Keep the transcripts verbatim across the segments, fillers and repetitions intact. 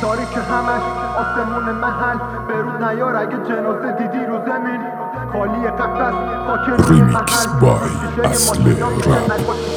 تاریک همش آسمون محل برود نیار اگه جنازه دیدی رو زمین خالی قفس خاک روی محل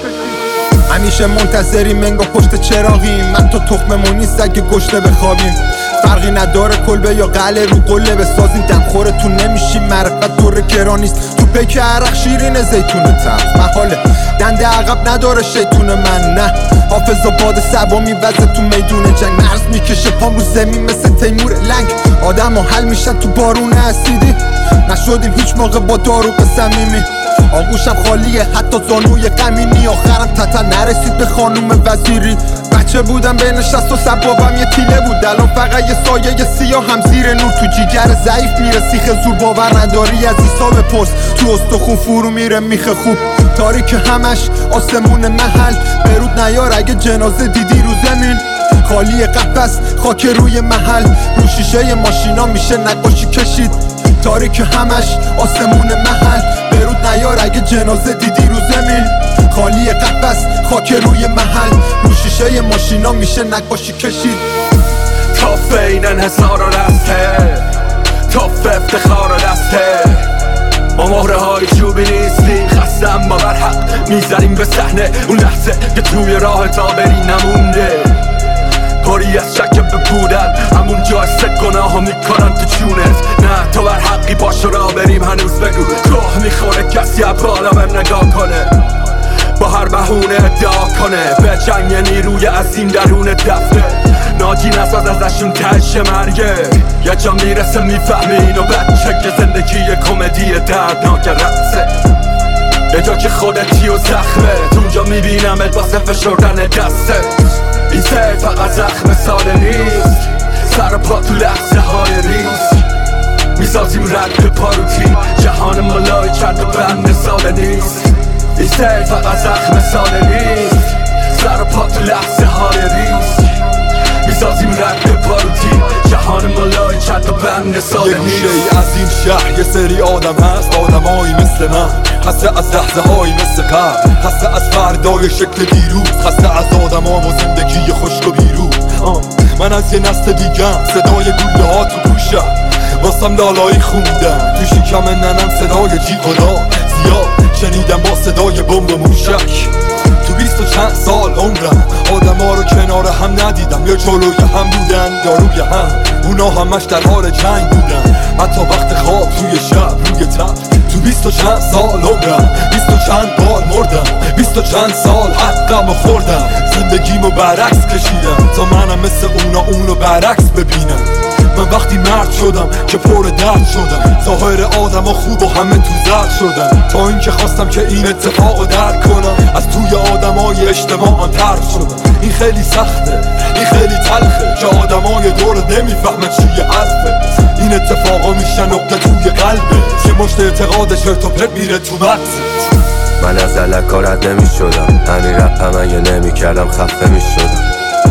همیشه منتظریم انگار پشت چراغیم من تو تخممون نیست اگه گشته بخوابیم فرقی نداره کلبه یا قله رو قله بسازیم دمخورتون نمیشیم معرفت دور کرانیست تو پیک عرق شیرین زیتونه تر محاله دنده عقب نداره شیطون من نه حافظ آباد سبا میوزه تو میدون جنگ مرز میکشه پام رو زمین مثل تیمور لنگ آدم ها حل میشن تو بارون اسیدی نشدیم هیچ موقع با داروغ صمیمی آغوشم خالیه حتی زانوی غمینی آخرم تتل نرسید به خانوم وزیری بچه بودم بین شصت و سبابم یه تیله بود الان فقط یه سایه سیاه هم زیر نور تو جیگر ضعیف میره سیخ زور باور نداری از ایسا بپرس تو استخون فرو میره میخه خوب تاریک همش آسمون محل برود نیار اگه جنازه دیدی رو زمین خالی قفس خاک روی محل رو شیشه ماشینا میشه نقاشی کشید تاریک همش آسمون محل برود نیار اگه جنازه دیدی رو زمین خالی قفس خاک روی محل رو شیشه ماشینا میشه نقاشی کشید تاف این انحصار و رسته تاف افتخار و دسته ما مهره های چوبی نیستیم خستم با برحق میزنیم به صحنه اون لحظه که توی راه تا بری نمونده پاری از شک به بودن همون جا است گناه ها میکنن تو چونت نه تو بر حقی پاشو را بریم هنوز بگو گاه میخوره کسی بالا بهم نگاه کنه با هر بهونه ادعا کنه به جنگ نیروی عظیم درون دفته ناجی نساز ازشون تش مرگه یه جا میرسه میفهمی اینو بچه که زندگی یه کمدی دردناک رقصه یه جا که خودتی و زخمه اونجا میبینمت واسه فشردن دسته این سر فقط زخم ساده نیست سر پا تو لحظه های ریز میسازیم رد پاروتی جهان ملای کرد و بند ساده نیست این سر فقط زخم ساده نیست سر پا تو لحظه های ریز میسازیم رد پاروتی جهان ملای کرد و بند ساده نیست یه گوشه از این شهر یه سری آدم هست آدمایی مثل من خسته از لحظه هایی مثل قبل خسته از فردای شکل دیروز خسته از آدم ها و زندگی خشک و بیروز من از یه نسل دیگم صدای گوله ها تو گوشم واسم لالایی خوندم تو شکم ننم صدای جیغ و داد زیاد شنیدم با صدای بمب و موشک تو بیست و چند سال عمرم آدم ها رو کنار هم ندیدم یا جلوی هم بودن یا روی هم اونا همش در حال جنگ بودن حتی وقت خواب توی شب روی تخت تو بیست و چند سال عمرم بیست و چند بار مردم بیست و چند سال حقم و خوردم زندگیمو برعکس کشیدم تا منم مثل اونا اونو برعکس ببینم من وقتی مرد شدم که پر درد شدم ظاهر آدم ها خوب و همه تو زرد شدم تا اینکه خواستم که این اتفاق درک کنم از توی آدم های اجتماع طرد شدم این خیلی سخته این خیلی تلخه که آدم های دور نمیفهمن چیه حرفه این اتفاقا میشن نقطه توی قلبه که مشت اعتقاد شرط و پرت میره تو مغزت من از علکا رد نمی شدم همین رپم اگه نمی کردم خفه می شدم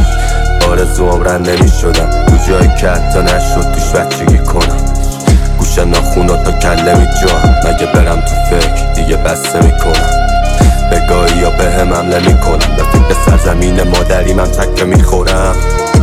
آرزوام رد نمی شدم تو جایی که حتی نشد توش بچگی کنم گوش ناخونات تا کله می جوام مگه برم تو فکر دیگه بسته می کنم بگاهی یا به هم حمله می کنم به فکر سرزمین مادریم هم تکه می خورم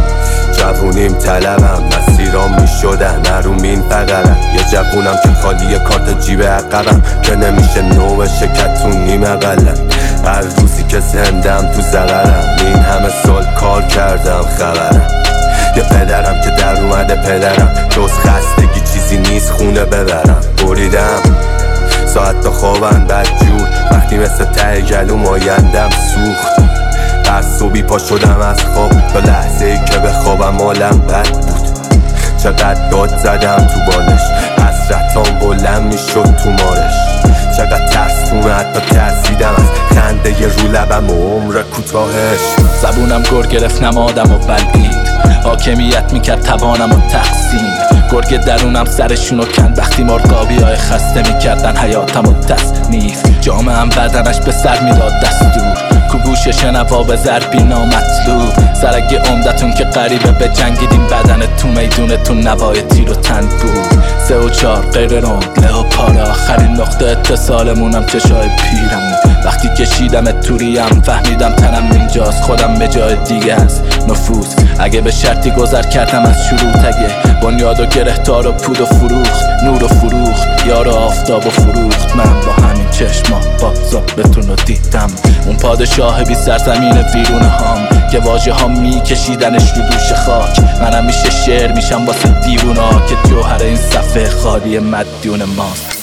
جوونیم طلبم مسیرام می شدن نرومین فقرم یه جوونم که خالی کارت جیب عقبم که نمیشه نوع شکتون نیمه قلم هر روزی که زندم تو زغرم این همه سال کار کردم خبرم یه پدرم که در اومده پدرم جز خستگی چیزی نیست خونه ببرم بریدم ساعت تا خوابم بدجور وقتی مثل ته گلوم آیندم سوخت هر صبحی پا شدم از خواب تا لحظه ای که به خوابم حالم بد بود چقدر داد زدم تو بالش حسرتام بلند میشد تو مارش چقدر ترسونه حتی ترسیدم از خنده ی رو لبم و عمر کوتاهش زبونم گر گرفت نمادم و بلعید حاکمیت میکرد توانم و تقسیم گرگ درونم سرشونو کند وقتی مرغابی های خسته میکردن حیاتم و تصنیف جامعم بدنش به سر میداد دستور کو گوش شنوا به ضربی نامطلوب سرگی عمدتون که قریبه به جنگیدین بدن تو میدونتون نوای تیر و تن بود سه و چار غیر روند له و پار آخرین نقطه اتصالمونم چشای پیرم وقتی کشیدم توریم فهمیدم تنم اینجاست خودم به جای دیگه است نفوذ اگه به شرطی گذر کردم از شروع تگه بنیاد و گرهتار و پود و فروخت نور و فروخت یار و آفتاب و فروخت من با همین چشما بازابتون رو دیدم اون پادشاه بی سرزمین ویرونه هام که واژه ها می کشیدنش رو دوش خاک منم میشه شعر میشم واسه دیوونا که جوهر این صفحه خالی مدیون ماست